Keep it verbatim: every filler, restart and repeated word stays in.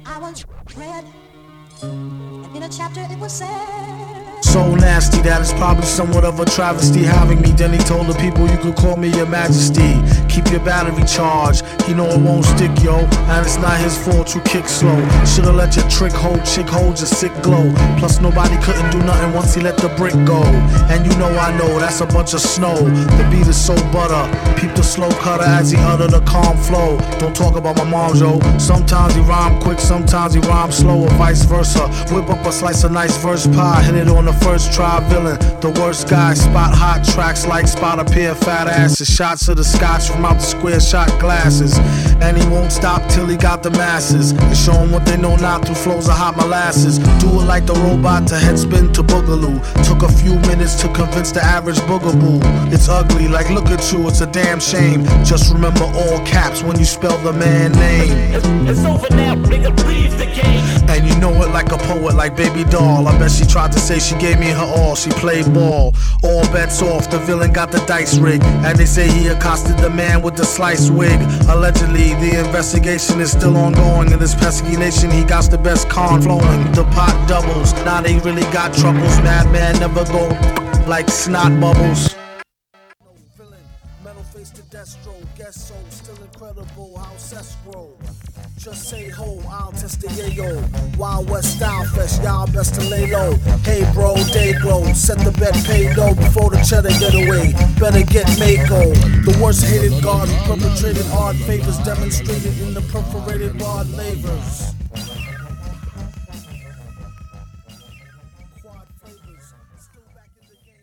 I once read, and in a chapter it was said, so nasty that it's probably somewhat of a travesty having me. Then he told the people, you could call me your majesty. Keep your battery charged, he know it won't stick, yo. And it's not his fault you kick slow. Should've let your trick hold, chick hold your sick glow. Plus nobody couldn't do nothing once he let the brick go. And you know I know, that's a bunch of snow. The beat is so butter, peep the slow cutter as he utter the calm flow. Don't talk about my mom, yo. Sometimes he rhyme quick, sometimes he rhyme slow, or vice versa. Whip up a slice of nice verse pie, hit it on the first try, villain, the worst guy. Spot hot tracks like spot a pair of fat asses. Shots of the scotch from out the square shot glasses. And he won't stop till he got the masses. And show them what they know not through flows of hot molasses. Do it like the robot to headspin to boogaloo. Took a few minutes to convince the average boogaboo. It's ugly, like look at you, it's a damn shame. Just remember all caps when you spell the man name. It's, it's over now, nigga, leave the game. And you know it like a poet, like Baby Doll. I bet she tried to say she gave me her all, she played ball. All bets off, the villain got the dice rigged. And they say he accosted the man with the sliced wig. Allegedly, the investigation is still ongoing. In this pesky nation, he got the best con flowing. The pot doubles, now they really got troubles. Madman never go like snot bubbles. Metal face to Destro, guess so, still incredible how cess grow. Just say ho, I'll test the yayo. Wild West Style Fest, y'all best to lay low. Hey bro, day glow, set the bet, pay low before the cheddar get away. Better get Mako. The worst hated guard who perpetrated odd favors demonstrated in the perforated rod lavers.